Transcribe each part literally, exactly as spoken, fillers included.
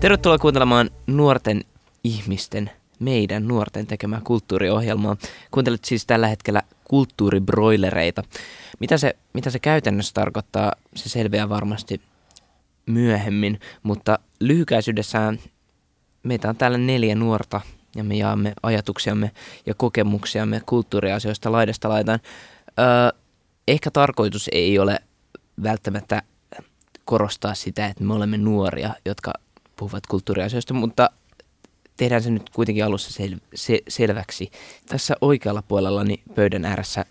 Tervetuloa kuuntelemaan nuorten ihmisten, meidän nuorten tekemää kulttuuriohjelmaa. Kuuntelet siis tällä hetkellä kulttuuribroilereita. Mitä se, mitä se käytännössä tarkoittaa, se selviää varmasti myöhemmin, mutta lyhykäisyydessään meitä on täällä neljä nuorta ja me jaamme ajatuksiamme ja kokemuksiamme kulttuuriasioista laidasta laitaan. Öö, ehkä tarkoitus ei ole välttämättä korostaa sitä, että me olemme nuoria, jotka puhuvat kulttuuriasioista, mutta tehdään se nyt kuitenkin alussa sel- se- selväksi. Tässä oikealla puolellani pöydän ääressä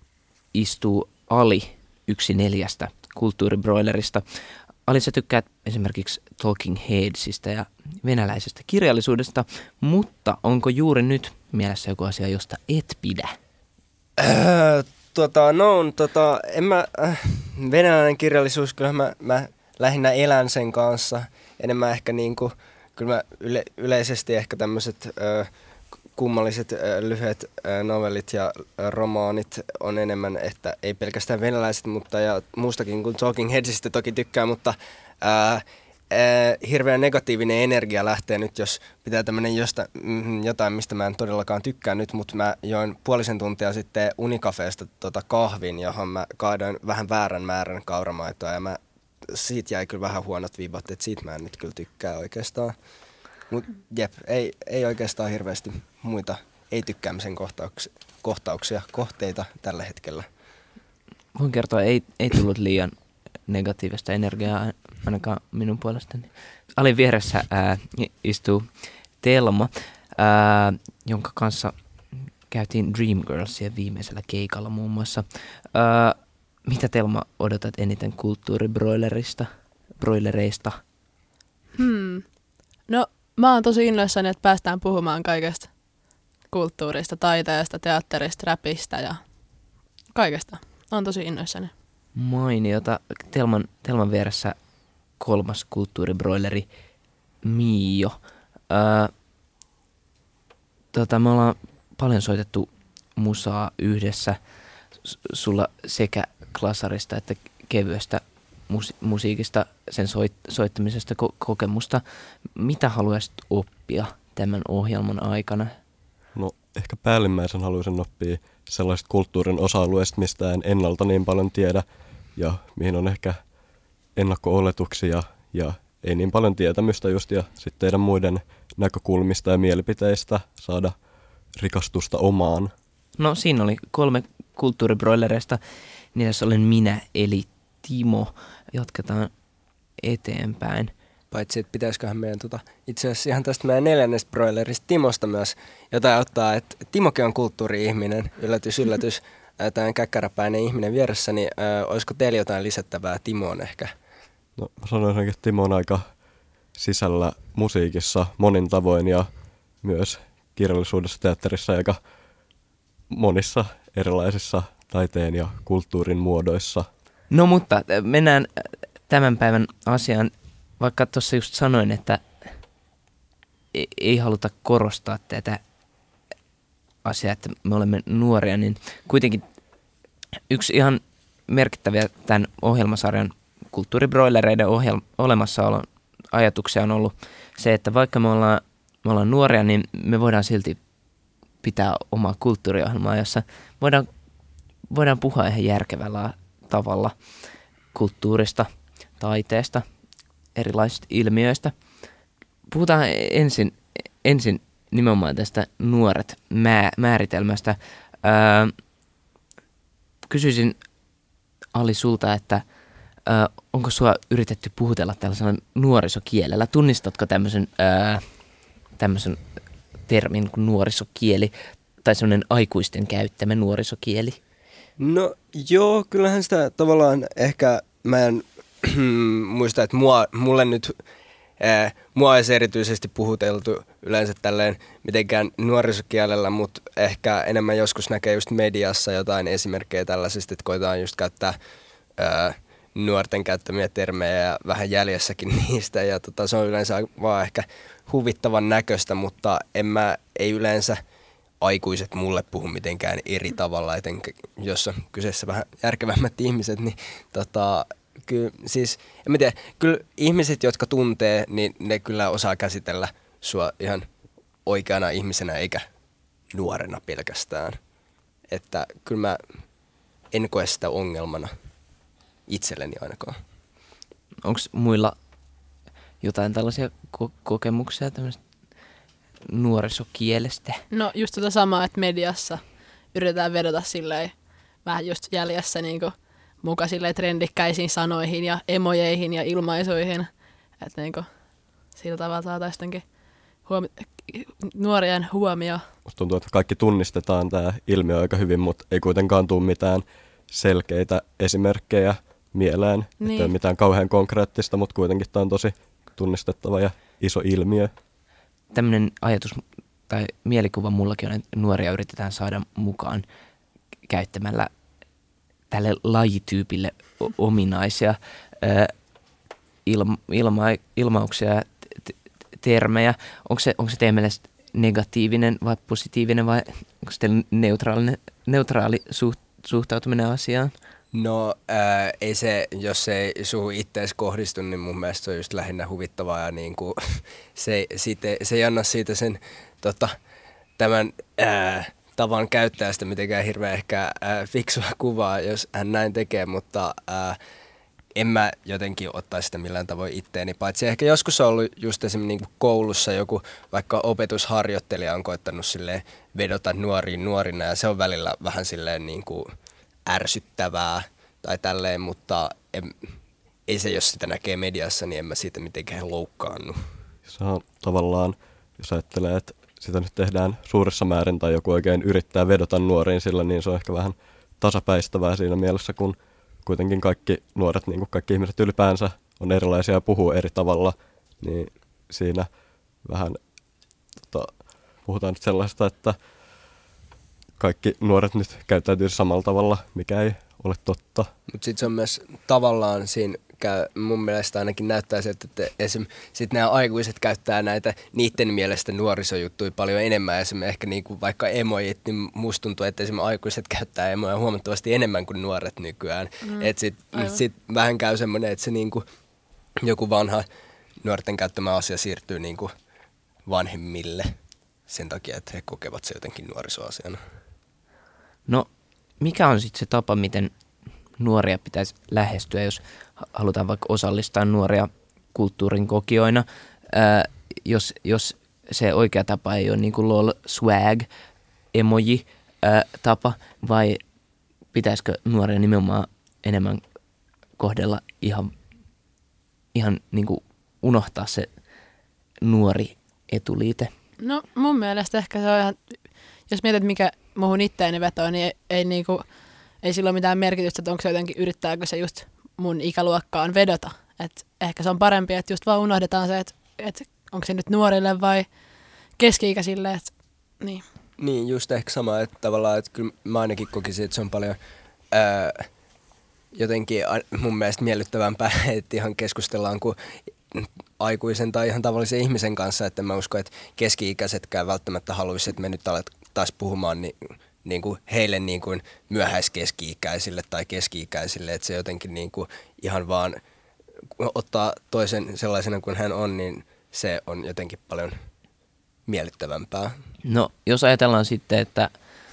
istuu Ali, yksi neljästä kulttuuribroilerista. Ali, sä tykkäät esimerkiksi Talking Headsista ja venäläisestä kirjallisuudesta, mutta onko juuri nyt mielessä joku asia, josta et pidä? Öö, tota, no, tota, en mä, äh, venäläinen kirjallisuus, kyllä mä, mä lähinnä elän sen kanssa. Enemmän ehkä niinku, kyllä mä yle, yleisesti ehkä tämmöiset äh, kummalliset äh, lyhyet äh, novellit ja äh, romaanit on enemmän, että ei pelkästään venäläiset, mutta ja muustakin kuin Talking Headsistä toki tykkää, mutta äh, äh, hirveän negatiivinen energia lähtee nyt, jos pitää tämmönen josta, mm, jotain, mistä mä en todellakaan tykkää nyt, mutta mä join puolisen tuntia sitten Unicafeesta tota kahvin, johon mä kaadoin vähän väärän määrän kauramaitoa ja mä siitä jäi kyllä vähän huonot viivat, että siitä mä en nyt kyllä tykkää oikeastaan. Mut jep, ei, ei oikeastaan hirveästi muita ei-tykkäämisen kohtauksia, kohtauksia, kohteita tällä hetkellä. Voin kertoa, ei, ei tullut liian negatiivista energiaa ainakaan minun puolestani. Alin vieressä ää, istuu Telma, ää, jonka kanssa käytiin Dreamgirlsien viimeisellä keikalla muun muassa. Ää, mitä Telma odotat eniten kulttuuribroilerista, broilereista? Hmm. No, mä oon tosi innoissani, että päästään puhumaan kaikesta kulttuurista, taiteesta, teatterista, räpistä ja kaikesta. Oon tosi innoissani. Mainiota. Telman, Telman vieressä kolmas kulttuuribroileri Miio. Öö, tota, me ollaan paljon soitettu musaa yhdessä. S- sulla sekä klasarista että kevyestä musi- musiikista, sen soit- soittamisesta ko- kokemusta. Mitä haluaisit oppia tämän ohjelman aikana? No ehkä päällimmäisen haluaisin oppia sellaisista kulttuurin osa-alueista, mistä en ennalta niin paljon tiedä ja mihin on ehkä ennakko-oletuksia ja ei niin paljon tietämystä just ja sitten teidän muiden näkökulmista ja mielipiteistä saada rikastusta omaan. No siinä oli kolme kulttuuribroilereista. Niissä olen minä eli Timo. Jatketaan eteenpäin. Paitsi, että pitäisiköhän meidän tota, itse asiassa ihan tästä meidän neljännestä broilerista Timosta myös jotain ottaa, että Timokin on kulttuuri-ihminen, yllätys, yllätys, tämän käkkäräpäinen ihminen vieressä, niin äh, olisiko teillä jotain lisättävää Timoon ehkä? No sanoisin, että Timo on aika sisällä musiikissa monin tavoin ja myös kirjallisuudessa, teatterissa ja aika monissa erilaisissa taiteen ja kulttuurin muodoissa. No mutta mennään tämän päivän asiaan. Vaikka tuossa just sanoin, että ei, ei haluta korostaa tätä asiaa, että me olemme nuoria, niin kuitenkin yksi ihan merkittäviä tämän ohjelmasarjan kulttuuribroilereiden ohjelma, olemassaolon ajatuksia on ollut se, että vaikka me ollaan, me ollaan nuoria, niin me voidaan silti pitää omaa kulttuuriohjelmaa, jossa voidaan, voidaan puhua ihan järkevällä tavalla kulttuurista, taiteesta, erilaisista ilmiöistä. Puhutaan ensin, ensin nimenomaan tästä nuoret mä, määritelmästä. Öö, kysyisin Ali sulta, että öö, onko sua yritetty puhutella tällaisella nuorisokielellä? Tunnistatko tämmöisen, öö, tämmöisen termin kuin nuorisokieli tai semmoinen aikuisten käyttämä nuorisokieli? No joo, kyllähän sitä tavallaan ehkä mä en muista, että mua, mulle nyt, ää, mua olisi erityisesti puhuteltu yleensä tälleen mitenkään nuorisokielellä, mutta ehkä enemmän joskus näkee just mediassa jotain esimerkkejä tällaisista, että koetaan just käyttää ää, nuorten käyttämiä termejä ja vähän jäljessäkin niistä ja tota, se on yleensä vaan ehkä huvittavan näköistä, mutta en mä, ei yleensä aikuiset mulle puhu mitenkään eri tavalla, etenkin jos on kyseessä vähän järkevämmät ihmiset, niin tota, kyllä, siis, en mä tiedä, kyllä ihmiset, jotka tuntee, niin ne kyllä osaa käsitellä sua ihan oikeana ihmisenä eikä nuorena pelkästään. Että kyllä mä en koe sitä ongelmana itselleni ainakaan. Onko muilla jotain tällaisia ko- kokemuksia tämmöistä nuorisokielestä? No just tota samaa, että mediassa yritetään vedota silleen vähän just jäljessä niinku muka silleen trendikkäisiin sanoihin ja emojeihin ja ilmaisuihin. Että niinku sillä tavalla saataisiin huomi- nuorien huomio. Musta tuntuu, että kaikki tunnistetaan tämä ilmiö aika hyvin, mutta ei kuitenkaan tule mitään selkeitä esimerkkejä mieleen. Niin. Että ei ole mitään kauhean konkreettista, mutta kuitenkin tämä on tosi tunnistettava ja iso ilmiö. Tämmöinen ajatus tai mielikuva mullakin on, että nuoria yritetään saada mukaan käyttämällä tälle lajityypille o- ominaisia ö, ilma, ilma, ilmauksia ja t- t- termejä. Onko se, onko se teidän mielestä negatiivinen vai positiivinen vai onko se teillä neutraalinen, neutraali suht, suhtautuminen asiaan? No ää, ei se, jos se ei suhun ittees kohdistu, niin mun mielestä se on just lähinnä huvittavaa ja niinku, se, siitä, se ei anna siitä sen tota, tämän ää, tavan käyttäjästä mitenkään hirveän ehkä ää, fiksua kuvaa, jos hän näin tekee, mutta ää, en mä jotenkin ottaisi sitä millään tavoin itteeni, paitsi ehkä joskus on ollut just esimerkiksi niin kuin koulussa joku vaikka opetusharjoittelija on koittanut silleen vedota nuoriin nuorina ja se on välillä vähän silleen niin kuin ärsyttävää tai tälleen, mutta en, ei se, jos sitä näkee mediassa, niin en mä siitä mitenkään loukkaannu. Se on tavallaan, jos ajattelee, että sitä nyt tehdään suuressa määrin tai joku oikein yrittää vedota nuoriin sillä, niin se on ehkä vähän tasapäistävää siinä mielessä, kun kuitenkin kaikki nuoret, niin kuin kaikki ihmiset ylipäänsä, on erilaisia ja puhuu eri tavalla, niin siinä vähän tota, puhutaan nyt sellaista, että kaikki nuoret nyt käyttäytyy samalla tavalla, mikä ei ole totta. Mutta sitten se on myös tavallaan siinä, käy, mun mielestä ainakin näyttää se, että esim. Sit nämä aikuiset käyttää näitä niiden mielestä nuorisojuttuja paljon enemmän. Esim. Ehkä niinku vaikka emojit, niin musta tuntuu, että esim. Aikuiset käyttää emoja huomattavasti enemmän kuin nuoret nykyään. Mm, että sitten sit vähän käy semmoinen, että se niinku, joku vanha nuorten käyttämä asia siirtyy niinku vanhemmille sen takia, että he kokevat se jotenkin nuorisoasiana. No, mikä on sitten se tapa, miten nuoria pitäisi lähestyä, jos halutaan vaikka osallistaa nuoria kulttuurin kokijoina, ää, jos, jos se oikea tapa ei ole niin kuin lol, swag, emoji ää, tapa, vai pitäisikö nuoria nimenomaan enemmän kohdella ihan, ihan niin kuin unohtaa se nuori etuliite? No mun mielestä ehkä se on ihan, jos mietit mikä muuhun itteeni vetoo, niin ei, ei, niinku, ei sillä ole mitään merkitystä, että onko se jotenkin, yrittääkö se just mun ikäluokkaan vedota. Et ehkä se on parempi, että just vaan unohdetaan se, että et onko se nyt nuorille vai keski-ikäisille. Et, niin. Niin, just ehkä sama, että tavallaan, että kyllä mä ainakin kokisin, että se on paljon ää, jotenkin mun mielestä miellyttävämpää, että ihan keskustellaan kuin aikuisen tai ihan tavallisen ihmisen kanssa, että mä uskon, että keski-ikäisetkään välttämättä haluaisi, että me nyt alet taas puhumaan niin, niin kuin heille niin kuin myöhäiskeski-ikäisille tai keski-ikäisille, että se jotenkin niin kuin ihan vaan ottaa toisen sellaisena kuin hän on, niin se on jotenkin paljon miellyttävämpää. No, jos ajatellaan sitten, että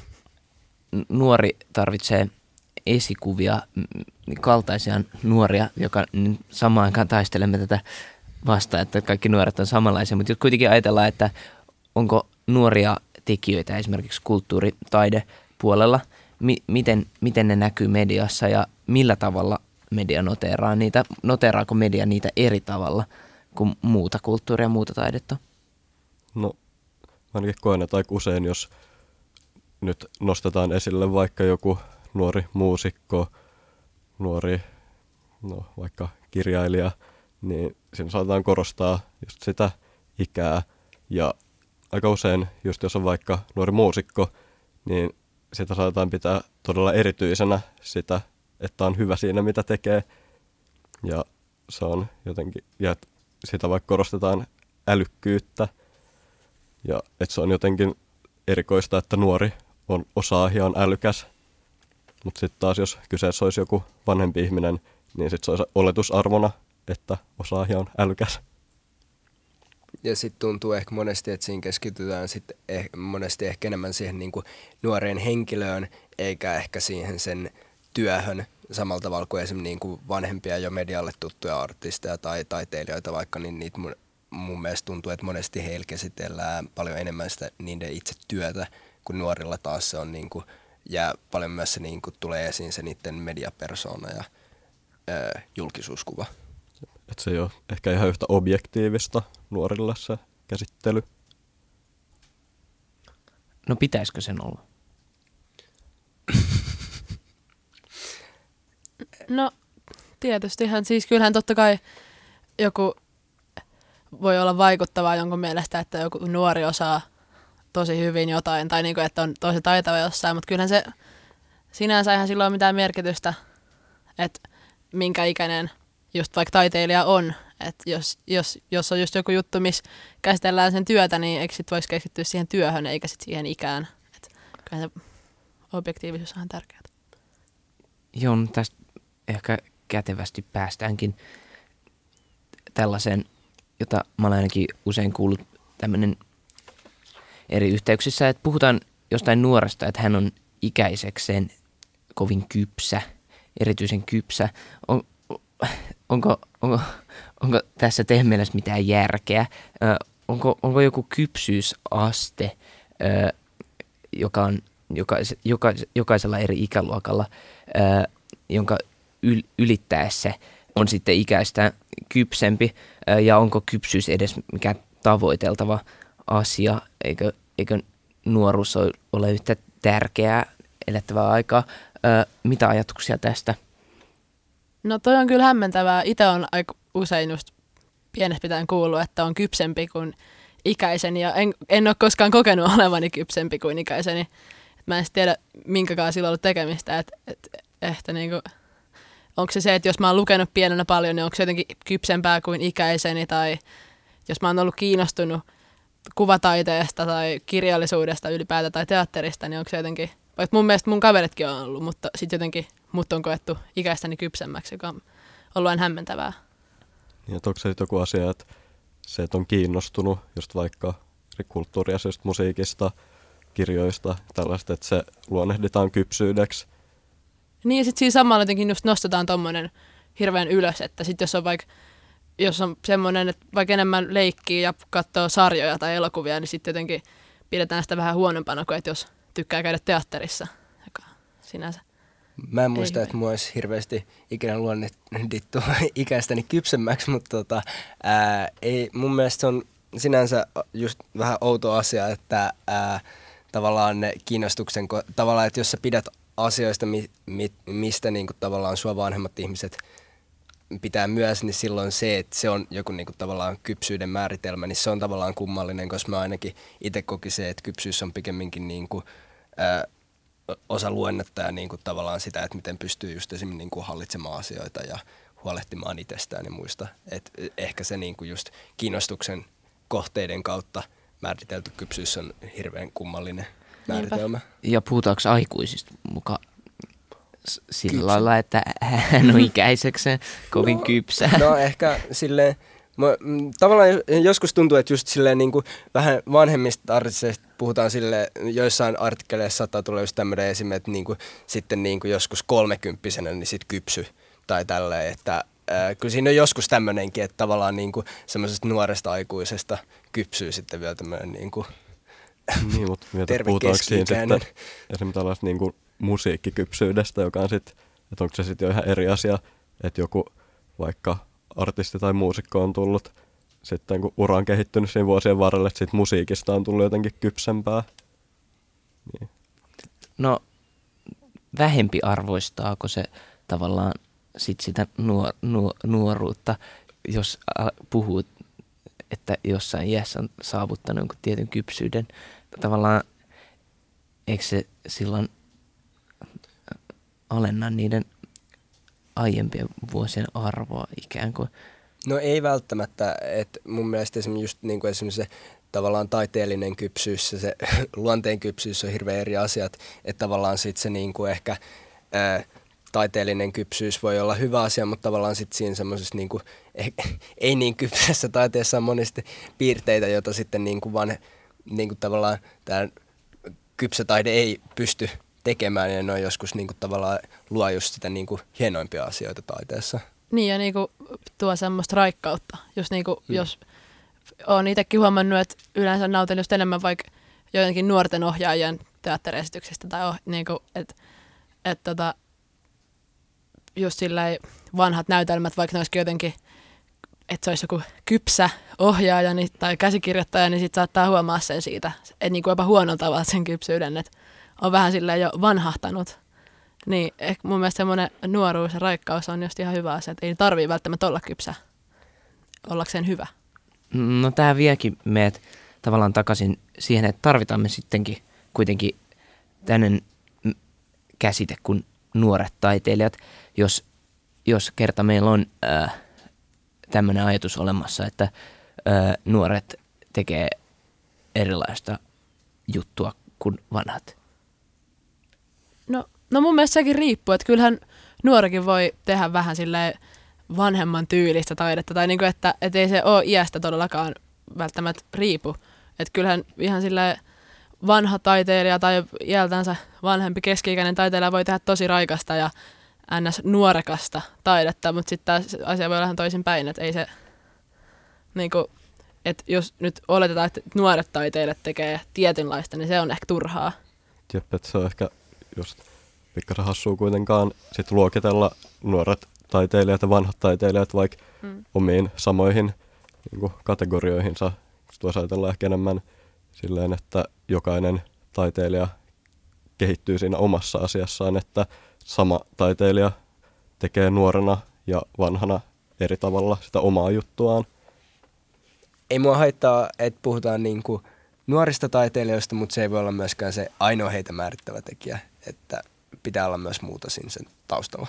nuori tarvitsee esikuvia, kaltaisia nuoria, joka samaan aikaan taistelemme tätä vastaan, että kaikki nuoret on samanlaisia, mutta kuitenkin ajatellaan, että onko nuoria tekijöitä esimerkiksi kulttuuri- taidepuolella, mi- miten, miten ne näkyy mediassa ja millä tavalla media noteeraa niitä, noteeraako media niitä eri tavalla kuin muuta kulttuuria ja muuta taidetta? No, ainakin koen, että aika usein, jos nyt nostetaan esille vaikka joku nuori muusikko, nuori, no vaikka kirjailija, niin siinä saatetaan korostaa just sitä ikää. Ja aika usein, just jos on vaikka nuori muusikko, niin sitä saatetaan pitää todella erityisenä sitä, että on hyvä siinä, mitä tekee. Ja se on jotenkin, ja sitä vaikka korostetaan älykkyyttä. Ja että se on jotenkin erikoista, että nuori on osaa ja on älykäs. Mutta sitten taas, jos kyseessä olisi joku vanhempi ihminen, niin sitten se olisi oletusarvona, että osaaja on älykäs. Ja sitten tuntuu ehkä monesti, että siinä keskitytään sit eh, monesti ehkä enemmän siihen niinku nuoreen henkilöön, eikä ehkä siihen sen työhön samalla tavalla kuin esimerkiksi niinku vanhempia jo medialle tuttuja artisteja tai taiteilijoita vaikka, niin niitä mun, mun mielestä tuntuu, että monesti heillä käsitellään paljon enemmän sitä niiden itse työtä, kun nuorilla taas se on niinku, ja paljon myös se niinku tulee esiin se niiden mediapersona ja ö, julkisuuskuva. Että se ei ole ehkä ihan yhtä objektiivista nuorilla se käsittely. No pitäisikö sen olla? No tietystihän, siis kyllähän totta kai joku voi olla vaikuttavaa jonkun mielestä, että joku nuori osaa tosi hyvin jotain, tai niinku, että on tosi taitava jossain, mutta kyllähän se sinänsä eihän sillä ole mitään merkitystä, että minkä ikäinen just vaikka taiteilija on, että jos, jos, jos on just joku juttu, missä käsitellään sen työtä, niin eikö sit voisi keskittyä siihen työhön, eikä sit siihen ikään. Että kyllä se objektiivisuus on ihan tärkeää. Joo, no tästä ehkä kätevästi päästäänkin tällaiseen, jota mä olen ainakin usein kuullut tämmöinen eri yhteyksissä, että puhutaan jostain nuoresta, että hän on ikäisekseen kovin kypsä, erityisen kypsä. On, onko, onko, onko tässä teidän mielestä mitään järkeä? Ö, onko, onko joku kypsyysaste, ö, joka on jokais, jokais, jokaisella eri ikäluokalla, ö, jonka yl, ylittäessä on sitten ikäistä kypsempi, ö, ja onko kypsyys edes mikään tavoiteltava asia, eikö, eikö nuoruus ole yhtä tärkeää elettävää aikaa? Ö, mitä ajatuksia tästä? No toi on kyllä hämmentävää. Itse on aika usein just pienestä pitäen kuullut, että on kypsempi kuin ikäiseni, ja en, en ole koskaan kokenut olevani kypsempi kuin ikäiseni. Et mä en tiedä, minkäkaan sillä on ollut tekemistä. Et, et, että niinku, onko se se, että jos mä oon lukenut pienenä paljon, niin onko se jotenkin kypsempää kuin ikäiseni, tai jos mä oon ollut kiinnostunut kuvataiteesta tai kirjallisuudesta ylipäätään tai teatterista, niin onko se jotenkin, vaikka mun mielestä mun kaveritkin on ollut, mutta sitten jotenkin mut on koettu ikäistäni kypsemmäksi, joka on ollut aina hämmentävää. Niin, onko se joku asia, että se, että on kiinnostunut just vaikka kulttuuriasioista, musiikista, kirjoista, tällaista, että se luonnehditaan kypsyydeksi? Niin, ja sitten siinä samalla jotenkin just nostetaan tommonen hirveän ylös, että sitten jos on vaikka jos on semmoinen, että vaikka enemmän leikkii ja katsoo sarjoja tai elokuvia, niin sitten jotenkin pidetään sitä vähän huonompana kuin, että jos tykkää käydä teatterissa, joka sinänsä. Mä en muista, että mua olisi hirveästi ikinä luonnehdittu ikäistäni kypsemmäksi, mutta tota, ää, ei, mun mielestä se on sinänsä just vähän outo asia, että ää, tavallaan ne kiinnostuksen, tavallaan, että jos sä pidät asioista, mi, mi, mistä niinku tavallaan sua vanhemmat ihmiset pitää myös, niin silloin se, että se on joku niinku tavallaan kypsyyden määritelmä, niin se on tavallaan kummallinen, koska mä ainakin itse koki se, että kypsyys on pikemminkin niinku, ää, osa luennetta ja niinku tavallaan sitä, että miten pystyy just esimerkiksi niinku hallitsemaan asioita ja huolehtimaan itsestään ja muista. Et ehkä se niinku just kiinnostuksen kohteiden kautta määritelty kypsyys on hirveän kummallinen määritelmä. Ja puhutaanko aikuisista mukaan sillä kypsä. Lailla, että hän on ikäisekseen kovin no, kypsä? No ehkä silleen, mä, tavallaan joskus tuntuu, että just silleen niin kuin vähän vanhemmista artisteista puhutaan silleen, joissain artikkeleissa saattaa tulla just tämmöinen esimerkki, että niin kuin, sitten niin kuin joskus kolmekymppisenä niin sit kypsy tai tälleen, että äh, kyllä siinä on joskus tämmöinenkin, että tavallaan niin kuin semmoisesta nuoresta aikuisesta kypsyy sitten vielä tämmöinen niin kuin niin, mutta puhutaanko siinä sitten esimerkiksi tällaista niin kuin musiikkikypsyydestä, joka on sitten, että onko se sitten jo ihan eri asia, että joku vaikka artisti tai muusikko on tullut sitten kun ura on kehittynyt siinä vuosien varrella, että sitten musiikista on tullut jotenkin kypsempää. Niin. No vähempi arvoistaako se tavallaan sit sitä nuor, nuor, nuoruutta, jos puhuu, että jossain iässä on saavuttanut jonkun tietyn kypsyyden. Tavallaan eikö se silloin alenna niiden aiempien vuosien arvoa ikään kuin? No ei välttämättä, että mun mielestä esimerkiksi, just niin kuin esimerkiksi se tavallaan taiteellinen kypsyys ja se luonteen kypsyys on hirveän eri asiat, että tavallaan sitten se niin kuin ehkä ää, taiteellinen kypsyys voi olla hyvä asia, mutta tavallaan sitten siinä semmoisessa niinku, ei niin kypsässä taiteessa on monesti piirteitä, joita sitten niinku vaan niinku tavallaan tämä kypsä taide ei pysty tekemään, ja ne on joskus niinku tavallaan luo just sitä niinku hienoimpia asioita taiteessa. Niin, ja niinku tuo semmoista raikkautta. Just niinku, hmm. jos olen itsekin huomannut, että yleensä nautin just enemmän vaikka joidenkin nuorten ohjaajien teatteriesityksistä, tai oh, niinku, että et tota, just silleen vanhat näytelmät, vaikka ne olisikin jotenkin, että se olisi joku kypsä ohjaaja niin, tai käsikirjoittaja, niin sitten saattaa huomaa sen siitä, että niinku jopa huonolla tavalla sen kypsyyden, että on vähän silleen jo vanhahtanut. Niin ehkä mun mielestä semmoinen nuoruus ja raikkaus on just ihan hyvä asia, että ei tarvitse välttämättä olla kypsä ollakseen hyvä. No tämä viekin meidät tavallaan takaisin siihen, että tarvitaan me sittenkin kuitenkin tämmöinen käsite kuin nuoret taiteilijat, jos, jos kerta meillä on äh, tämmöinen ajatus olemassa, että äh, nuoret tekee erilaista juttua kuin vanhat. No, no mun mielestä sekin riippuu, että kyllähän nuorikin voi tehdä vähän silleen vanhemman tyylistä taidetta, tai niinku, että et ei se ole iästä todellakaan välttämättä riipu. Että kyllähän ihan silleen vanha taiteilija tai iältänsä vanhempi keski-ikäinen taiteilija voi tehdä tosi raikasta ja ns. Nuorekasta taidetta, mutta sitten taas asia voi olla ihan toisin päin, että ei se, niinku, että jos nyt oletetaan, että nuoret taiteilijat tekee tietynlaista, niin se on ehkä turhaa. Jep, että se on ehkä just pikkasen hassua kuitenkaan sit luokitella nuoret taiteilijat ja vanhat taiteilijat vaikka mm. omiin samoihin niin kuin kategorioihinsa. Tuossa ajatellaan ehkä enemmän silleen, että jokainen taiteilija kehittyy siinä omassa asiassaan, että sama taiteilija tekee nuorena ja vanhana eri tavalla sitä omaa juttuaan. Ei mua haittaa, että puhutaan niinku nuorista taiteilijoista, mutta se ei voi olla myöskään se ainoa heitä määrittävä tekijä, että pitää olla myös muuta siinä sen taustalla.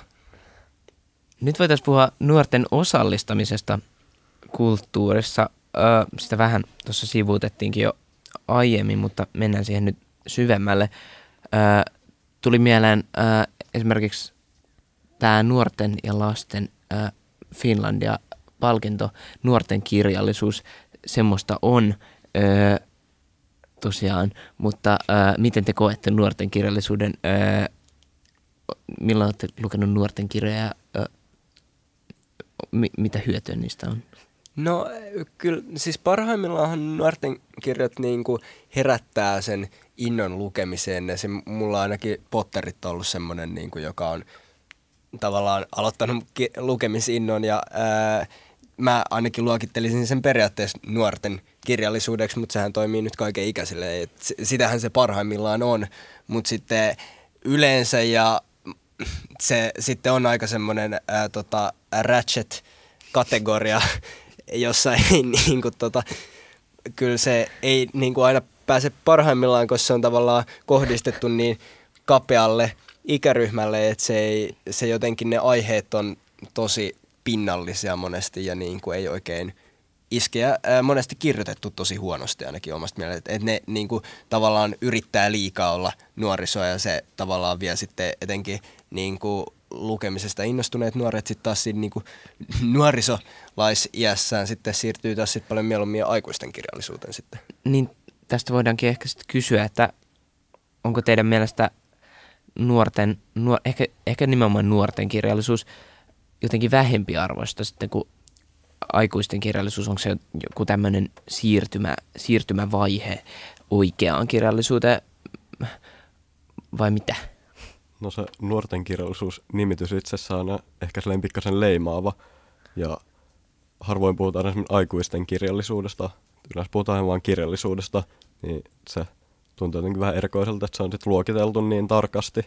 Nyt voitaisiin puhua nuorten osallistamisesta kulttuurissa. Öö, sitä vähän tuossa sivuutettiinkin jo aiemmin, mutta mennään siihen nyt syvemmälle. Öö, tuli mieleen öö, esimerkiksi tämä nuorten ja lasten öö, Finlandia-palkinto, nuorten kirjallisuus, semmoista on öö, tosiaan, mutta öö, miten te koette nuorten kirjallisuuden, öö, milloin olette lukenut nuorten kirjoja ja öö, mi- mitä hyötyä niistä on? No kyllä, siis parhaimmillaan nuorten kirjat niinku herättää sen innon lukemiseen. Ja se, mulla ainakin Potterit on ollut semmoinen, niinku, joka on tavallaan aloittanut ki- lukemisinnon. Ja ää, mä ainakin luokittelisin sen periaatteessa nuorten kirjallisuudeksi, mutta sehän toimii nyt kaiken ikäisille. Et sitähän se parhaimmillaan on, mutta sitten yleensä ja se sitten on aika semmoinen ää, tota, ratchet-kategoria, jossa ei niinku tota, kyllä se ei niinku aina pääse parhaimmillaan, koska se on tavallaan kohdistettu niin kapealle ikäryhmälle, että se, ei, se jotenkin ne aiheet on tosi pinnallisia monesti ja niinku ei oikein iskeä. Ää, monesti kirjoitettu tosi huonosti ainakin omasta mielestä, että et ne niinku tavallaan yrittää liikaa olla nuorisoa ja se tavallaan vie sitten etenkin niinku lukemisesta innostuneet nuoret sitten taas siinä niinku nuorisolaisiässään sitten siirtyy taas sitten paljon mieluummin aikuisten kirjallisuuteen sitten. Niin tästä voidaankin ehkä sitten kysyä, että onko teidän mielestä nuorten, nuor, ehkä, ehkä nimenomaan nuorten kirjallisuus jotenkin vähempiarvoista sitten kuin aikuisten kirjallisuus, onko se joku tämmöinen siirtymä, siirtymävaihe oikeaan kirjallisuuteen vai mitä? No se nuorten kirjallisuus-nimitys itsessään on ehkä sellainen pikkasen leimaava ja harvoin puhutaan esimerkiksi aikuisten kirjallisuudesta. Yleensä puhutaan vain kirjallisuudesta, niin se tuntuu jotenkin vähän erikoiselta, että se on sitten luokiteltu niin tarkasti.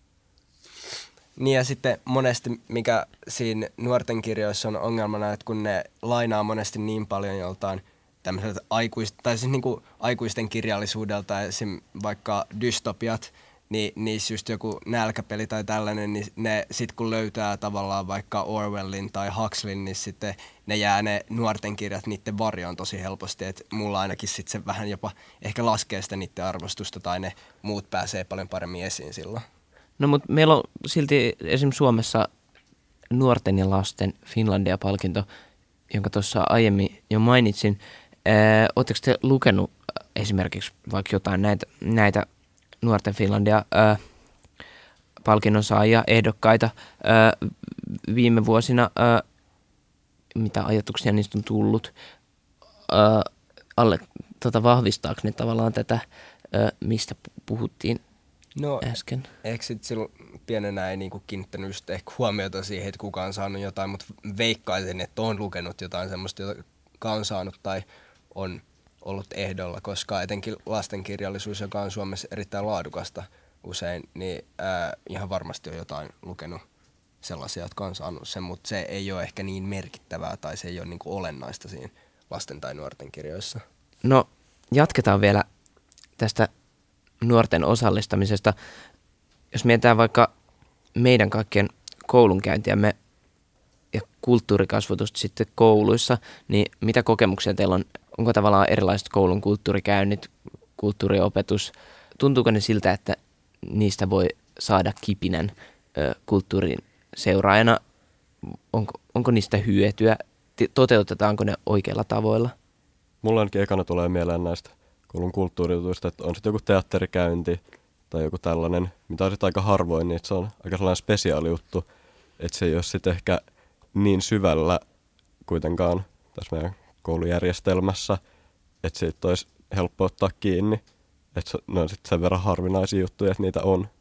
Niin ja sitten monesti, mikä siinä nuorten kirjoissa on ongelmana, että kun ne lainaa monesti niin paljon joltain tämmöiseltä aikuist, tai siis niin kuin aikuisten kirjallisuudelta, esim. Vaikka dystopiat, niin niissä just joku nälkäpeli tai tällainen, niin ne sit kun löytää tavallaan vaikka Orwellin tai Huxleyn, niin sitten ne jää ne nuorten kirjat niiden varjoon tosi helposti, että mulla ainakin sitten se vähän jopa ehkä laskee sitä niiden arvostusta tai ne muut pääsee paljon paremmin esiin silloin. No mutta meillä on silti esimerkiksi Suomessa nuorten ja lasten Finlandia-palkinto, jonka tuossa aiemmin jo mainitsin. Oletteko te lukenut esimerkiksi vaikka jotain näitä, näitä nuorten Finlandia-palkinnon saajia, ehdokkaita ää, viime vuosina? Ää, mitä ajatuksia niistä on tullut? Ää, alle, tota, vahvistaako ne tavallaan tätä, ää, mistä puhuttiin No, äsken? eikö sitten silloin pienenä ei niinku kiinnittänyt just ehkä huomiota siihen, että kuka on saanut jotain, mutta veikkaisin, että on lukenut jotain semmoista, joka on saanut tai on ollut ehdolla, koska etenkin lastenkirjallisuus, joka on Suomessa erittäin laadukasta usein, niin ää, ihan varmasti on jotain lukenut sellaisia, jotka on saanut sen, mutta se ei ole ehkä niin merkittävää tai se ei ole niinku olennaista siinä lasten tai nuorten kirjoissa. No, jatketaan vielä tästä nuorten osallistamisesta. Jos mietitään vaikka meidän kaikkien koulunkäyntiämme ja kulttuurikasvatusta sitten kouluissa, niin mitä kokemuksia teillä on? Onko tavallaan erilaiset koulun kulttuurikäynnit, kulttuuriopetus? Tuntuuko ne siltä, että niistä voi saada kipinän ö, kulttuurin seuraajana? Onko, onko niistä hyötyä? Toteutetaanko ne oikeilla tavoilla? Mulla ainakin ekana tulee mieleen näistä koulun kulttuurijutuista, että on sitten joku teatterikäynti tai joku tällainen, mitä on sitten aika harvoin, niin se on aika sellainen spesiaali juttu, että se ei ole sitten ehkä niin syvällä kuitenkaan tässä meidän koulujärjestelmässä, että siitä olisi helppo ottaa kiinni. Että ne on sitten sen verran harvinaisia juttuja, että niitä on.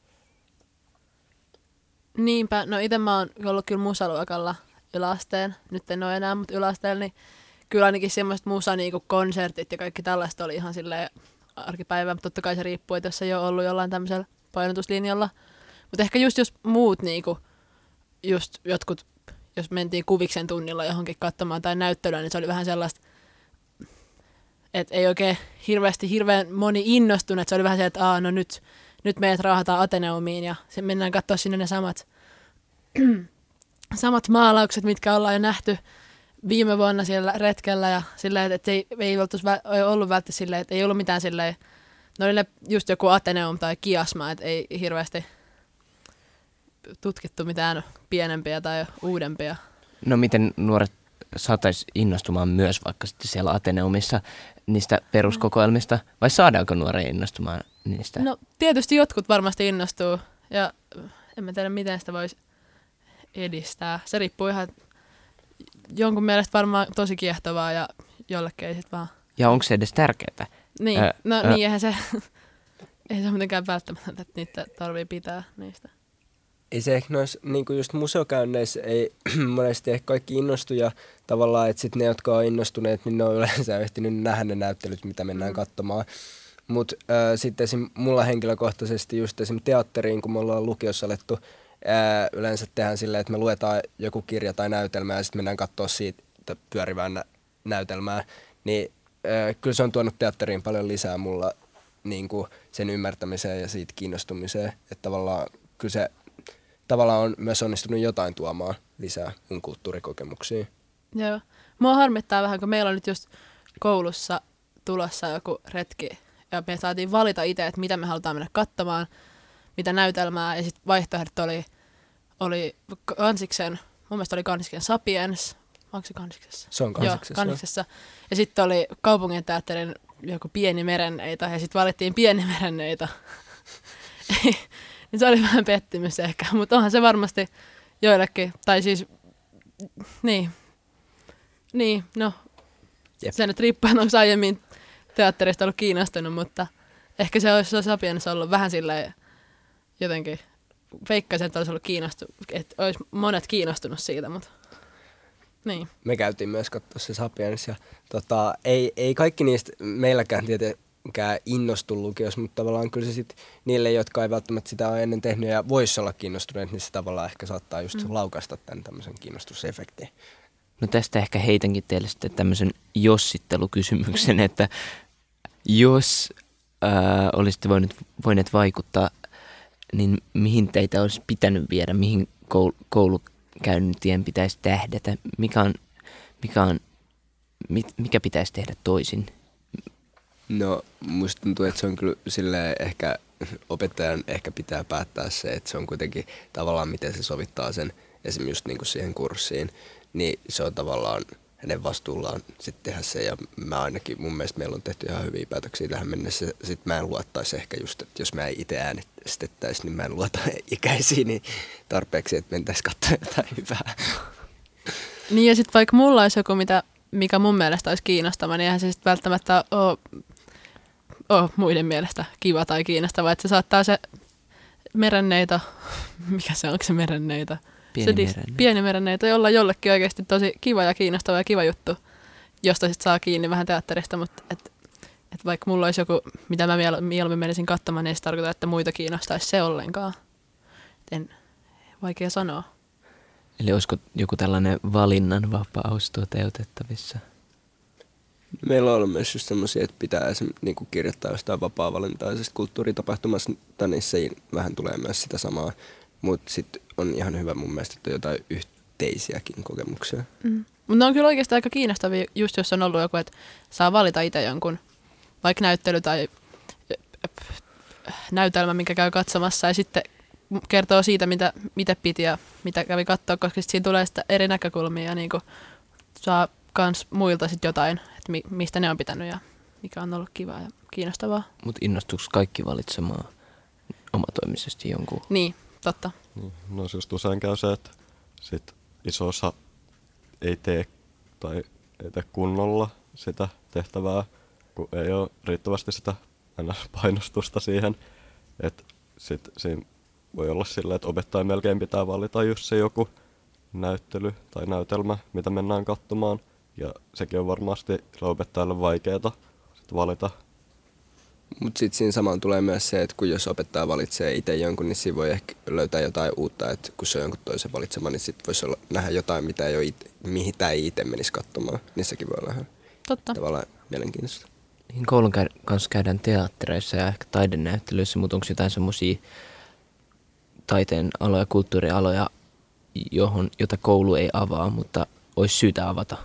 Niinpä, no itse mä oon ollut kyllä musaluokalla yläasteen, nyt en ole enää, mutta yläasteella, niin kyllä ainakin semmoiset musa, niinku konsertit ja kaikki tällaista oli ihan silleen arkipäivä, mutta totta kai se riippuu, että jos ei ole ollut jollain tämmöisellä painotuslinjalla. Mutta ehkä just jos muut, niinku, just jotkut, jos mentiin kuviksen tunnilla johonkin katsomaan tai näyttelyä, niin se oli vähän sellaista, että ei oikein hirveästi hirveän moni innostunut, että se oli vähän se, että Aa, no nyt, nyt meidät raahataan Ateneumiin ja se mennään katsoa sinne ne samat, samat maalaukset, mitkä ollaan jo nähty viime vuonna siellä retkellä ja silleen, että ei, ei ollut välttämättä silleen, että ei ollut mitään silleen, no oli ne just joku Ateneum tai Kiasma, että ei hirveästi tutkittu mitään pienempiä tai uudempia. No miten nuoret saataisiin innostumaan myös vaikka sitten siellä Ateneumissa niistä peruskokoelmista, vai saadaanko nuoria innostumaan niistä? No tietysti jotkut varmasti innostuu ja en mä tiedä miten sitä voisi edistää. Se riippuu ihan jonkun mielestä varmaan tosi kiehtovaa ja jollekin ei sit vaan. Ja onko se edes tärkeää? Niin, Ää, no ää. niin, eihän se, ei se ole mitenkään välttämättä, että niitä tarvii pitää niistä. Ei se ehkä noissa niinku just museokäynneissä ei monesti ehkä kaikki innostu ja tavallaan, että sitten ne, jotka on innostuneet, niin ne on yleensä ehtinyt nähdä ne näyttelyt, mitä mennään mm. katsomaan. Mutta äh, sitten esim. Mulla henkilökohtaisesti just esim. Teatteriin, kun me ollaan lukiossa alettu, äh, yleensä tehdään silleen, että me luetaan joku kirja tai näytelmä ja sitten mennään katsoa siitä pyörivää nä- näytelmää, niin äh, kyllä se on tuonut teatteriin paljon lisää mulla niinku sen ymmärtämiseen ja siitä kiinnostumiseen, että tavallaan kyllä se tavallaan on myös onnistunut jotain tuomaan lisää mun kulttuurikokemuksiin. Joo. Mua harmittaa vähän, kun meillä on nyt just koulussa tulossa joku retki, ja me saatiin valita itse, että mitä me halutaan mennä katsomaan, mitä näytelmää, ja sitten vaihtoehdot oli, oli Kansiksen, mun mielestä oli Kansiksen Sapiens, onko se Kansiksessa? Se on Kansiksessa. Joo, Kansiksessa. Ja sitten oli Kaupungin teatterin joku Pieni merenneita, ja sitten valittiin Pieni merenneita. Niin se oli vähän pettymys ehkä, mutta onhan se varmasti joillekin, tai siis, niin, niin, no, Jep. Se nyt riippuu, että onko aiemmin teatterista ollut kiinnostunut, mutta ehkä se olisi Sapiens ollut vähän silleen jotenkin, veikkasin, että olisi ollut kiinnostunut, että olisi monet kiinnostunut siitä, mutta niin. Me käytiin myös katsoa se Sapiens ja tota, ei, ei kaikki niistä meilläkään tietenkään innostu lukiossa, mutta tavallaan kyllä se sitten niille, jotka ei välttämättä sitä ole ennen tehnyt ja voisi olla kiinnostuneet, niin se tavallaan ehkä saattaa just mm. laukaista tämän tämmöisen kiinnostusefektin. No tästä ehkä heitänkin teille sitten tämmöisen jossittelukysymyksen, että jos ää, olisitte voineet, voineet vaikuttaa, niin mihin teitä olisi pitänyt viedä, mihin koul- koulukäyntien pitäisi tähdätä, mikä, on, mikä, on, mit, mikä pitäisi tehdä toisin? No musta tuntuu, että se on kyllä silleen ehkä opettajan ehkä pitää päättää se, että se on kuitenkin tavallaan miten se sovittaa sen esimerkiksi just niin kuin siihen kurssiin, niin se on tavallaan hänen vastuullaan sitten tehdä se, ja mä ainakin, mun mielestä meillä on tehty ihan hyviä päätöksiä tähän mennessä. Sitten mä en luottaisi ehkä just, että jos mä itse äänestettäisiin, niin mä en luota ikäisiin niin tarpeeksi, että mentäisiin katsoa jotain hyvää. Niin ja sitten vaikka mulla olisi joku, mitä, mikä mun mielestä olisi kiinnostava, niin eihän se sitten välttämättä ole, ole muiden mielestä kiva tai kiinnostava. Että se saattaa se merenneito, mikä se on, onko se merenneito? Pieni se dis- merenneito. Pieni merenneito, jolla jollekin oikeasti tosi kiva ja kiinnostava ja kiva juttu, josta sitten saa kiinni vähän teatterista, mutta et, et vaikka mulla olisi joku, mitä mä miel- mieluummin menisin katsomaan, niin ei se tarkoita, että muita kiinnostaisi se ollenkaan. En, vaikea sanoa. Eli olisiko joku tällainen valinnanvapaus toteutettavissa? Meillä on ollut myös just semmoisia, että pitää esimerkiksi niin kuin kirjoittaa jostain vapaa-valintaisesta kulttuuritapahtumasta, niin siinä vähän tulee myös sitä samaa. Mutta sitten on ihan hyvä mun mielestä, että on jotain yhteisiäkin kokemuksia. Mm. Mutta ne on kyllä oikeasti aika kiinnostavia, just jos on ollut joku, että saa valita itse jonkun, vaikka näyttely tai näytelmä, minkä käy katsomassa, ja sitten kertoo siitä, mitä, mitä piti ja mitä kävi katsoa, koska sit siinä tulee sitä eri näkökulmia ja niinku saa kans muilta sit jotain, että mi, mistä ne on pitänyt ja mikä on ollut kivaa ja kiinnostavaa. Mutta innostuuko kaikki valitsemaan omatoimisesti jonkun? Niin, totta. Niin, no siis just usein käy se, että sit iso osa ei tee tai ei tee kunnolla sitä tehtävää, kun ei ole riittävästi sitä painostusta siihen. Että sit siinä voi olla silleen, että opettaja melkein pitää valita just se joku näyttely tai näytelmä, mitä mennään katsomaan. Ja sekin on varmasti opettajalle vaikeaa sit valita. Mutta sitten siinä samaan tulee myös se, että kun jos opettaja valitsee itse jonkun, niin siinä voi ehkä löytää jotain uutta. Että kun se on jonkun toisen valitsema, niin sitten voisi olla, nähdä jotain, mitä ei ole ite, mihin tämä ei itse menisi katsomaan. Niissäkin voi olla ihan Totta. tavallaan mielenkiintoista. Niin koulun kä- kanssa käydään teattereissa ja ehkä taidenäyttelyissä, mutta onko jotain semmoisia taiteen aloja, kulttuurialoja, johon, jota koulu ei avaa, mutta olisi syytä avata?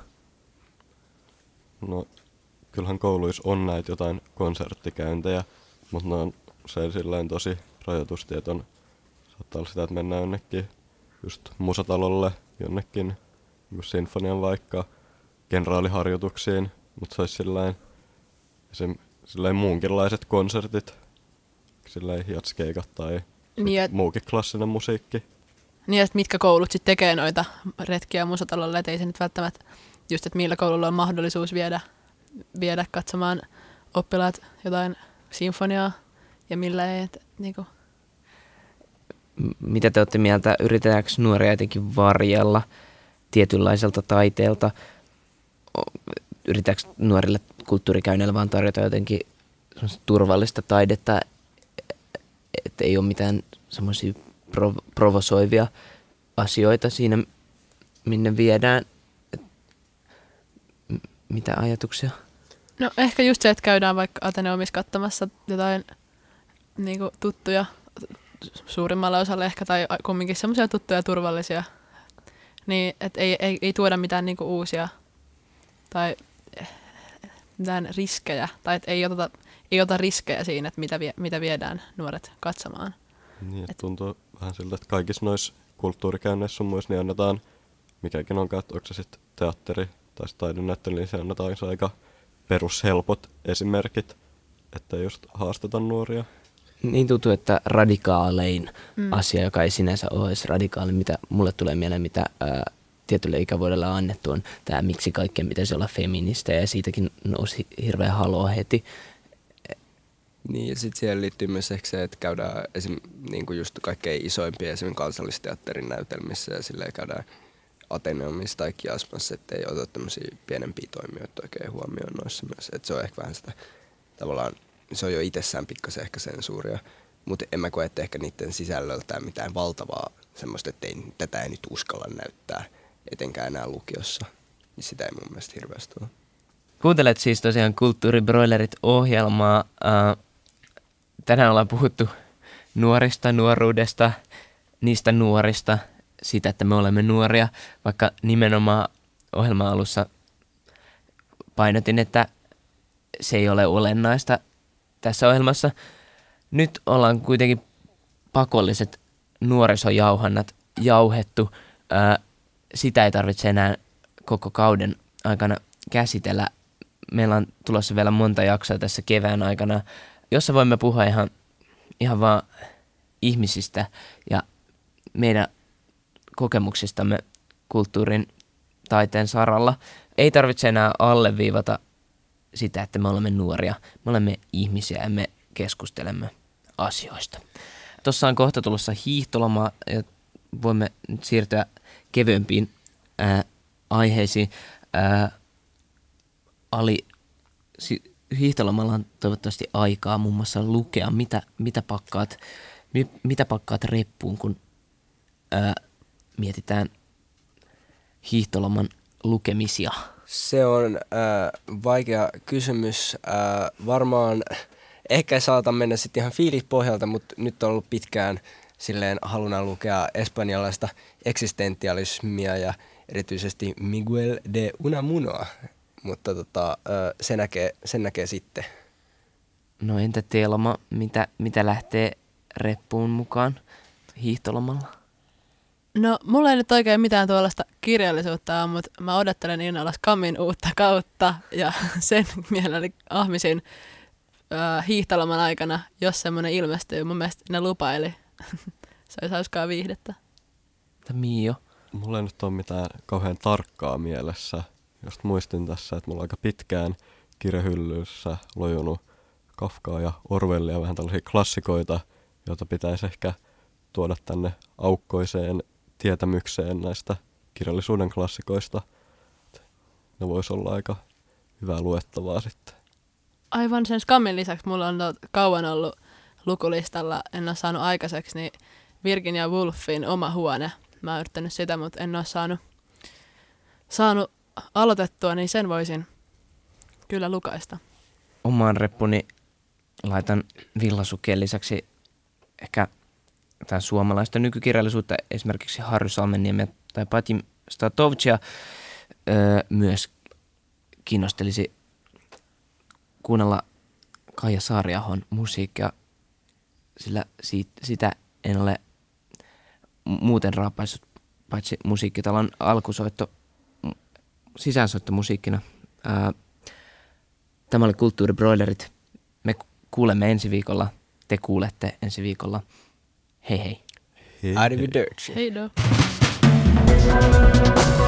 No kyllähän kouluissa on näitä jotain konserttikäyntejä, mutta ne on usein silleen tosi rajoitustieton. Saattaa olla sitä, että mennään jonnekin just musatalolle, jonnekin niin sinfonian vaikka kenraaliharjoituksiin, mutta se olisi silleen, silleen muunkinlaiset konsertit, silleen jatskeikat tai Niin, et, muukin klassinen musiikki. niin, että mitkä koulut sitten tekee noita retkiä musatalolle, että ei se nyt välttämättä just, että millä koululla on mahdollisuus viedä, viedä katsomaan oppilaat jotain sinfoniaa ja millä ei. Että, niinku. M- Mitä te olette mieltä, yritetäänkö nuoria jotenkin varjella tietynlaiselta taiteelta? O- Yritetäänkö nuorille kulttuurikäynneillä vaan tarjota jotenkin semmoista turvallista taidetta, että ei ole mitään semmoisia prov- provosoivia asioita siinä, minne viedään? Et, m- mitä ajatuksia? No ehkä just se, että käydään vaikka Ateneumissa katsomassa jotain niinku, tuttuja suurimmalle osalle ehkä, tai kumminkin semmoisia tuttuja turvallisia, niin että ei, ei, ei tuoda mitään niinku, uusia tai mitään riskejä, tai että ei oteta, ei ota riskejä siinä, että mitä, vie, mitä viedään nuoret katsomaan. Niin, että tuntuu vähän siltä, että kaikissa noissa kulttuurikäynneissä on muissa, niin annetaan, mikäkin onkaan, että onko se sitten teatteri tai taidenäyttely, niin se annetaan se aika perushelpot esimerkit, että just haasteta nuoria. Niin tuntuu, että radikaalein Mm. mm. asia, joka ei sinänsä ole edes radikaali, mitä mulle tulee mieleen, mitä ää, tietylle ikävuodelle on annettu, on tämä miksi kaikkien pitäisi olla feministä, ja siitäkin nousi hirveä haloo heti. Niin, ja sitten siihen liittyy myös ehkä se, että käydään esim. Niin kuin just kaikkein isoimpia esim. Kansallisteatterin näytelmissä ja silleen käydään Ateneumissa tai Kiasmassa, ettei ota tämmöisiä pienempiä toimijoita oikein huomioon noissa myös. Että se on ehkä vähän sitä tavallaan, se on jo itsessään pikkasen ehkä sensuuria, mutta en mä koe, että ehkä niiden sisällöltään mitään valtavaa semmoista, että ei, tätä ei nyt uskalla näyttää, etenkään enää lukiossa. Niin sitä ei mun mielestä hirveästi ole. Kuuntelet siis tosiaan Kulttuuribroilerit-ohjelmaa. Äh, tänään ollaan puhuttu nuorista, nuoruudesta, niistä nuorista, siitä, että me olemme nuoria, vaikka nimenomaan ohjelman alussa painotin, että se ei ole olennaista tässä ohjelmassa. nyt ollaan kuitenkin pakolliset nuorisojauhannat jauhettu. Ää, sitä ei tarvitse enää koko kauden aikana käsitellä. Meillä on tulossa vielä monta jaksoa tässä kevään aikana, jossa voimme puhua ihan, ihan vaan ihmisistä ja meidän kokemuksistamme kulttuurin taiteen saralla. Ei tarvitse enää alleviivata sitä, että me olemme nuoria. Me olemme ihmisiä ja me keskustelemme asioista. Tuossa on kohta tulossa hiihtoloma ja voimme nyt siirtyä kevyempiin ää, aiheisiin. Ää, ali, si, hiihtolomalla on toivottavasti aikaa muun muassa lukea, mitä, mitä, pakkaat, mi, mitä pakkaat reppuun, kun ää, mietitään hiihtoloman lukemisia. Se on äh, vaikea kysymys. Äh, varmaan ehkä saatan mennä sitten ihan fiilispohjalta, mutta nyt on ollut pitkään silleen haluna lukea espanjalaista eksistentialismia ja erityisesti Miguel de Unamunoa, mutta tota, äh, se näkee, sen näkee sitten. No entä Telma, mitä, mitä lähtee reppuun mukaan hiihtolomalla? No, mulla ei nyt oikein mitään tuollaista kirjallisuutta ole, mutta mä odottelen innolla Skamin uutta kautta ja sen mielelläni ahmisin äh, hiihtoloman aikana, jos semmoinen ilmestyy. Mun mielestä ne lupaili. Se olisi hauskaa viihdettä. Mio? Mulla ei nyt ole mitään kauhean tarkkaa mielessä. Just muistin tässä, että mulla on aika pitkään kirjahyllyssä lojunut Kafkaa ja Orwellia, vähän tällaisia klassikoita, joita pitäisi ehkä tuoda tänne aukkoiseen tietämykseen näistä kirjallisuuden klassikoista. Ne vois olla aika hyvää luettavaa sitten. Aivan sen Skamin lisäksi mulla on kauan ollut lukulistalla, en ole saanut aikaiseksi, niin Virginia Woolfin Oma huone. Mä oon yrittänyt sitä, mutta en ole saanut, saanut aloitettua, niin sen voisin kyllä lukaista. Omaan reppuni laitan villasukien lisäksi ehkä tämän suomalaista nykykirjallisuutta, esimerkiksi Harry Salmenniemeä tai Patim Statovcia, öö, myös kiinnostelisi kuunnella Kaija Saariahon musiikkia, sillä siitä, sitä en ole muuten raapaissut, paitsi musiikkitalon alkusoitto, sisäänsoittomusiikkina. Öö, tämä oli Kulttuuribroilerit. Me kuulemme ensi viikolla, te kuulette ensi viikolla. Hei hei. Arrivederci. Hei do.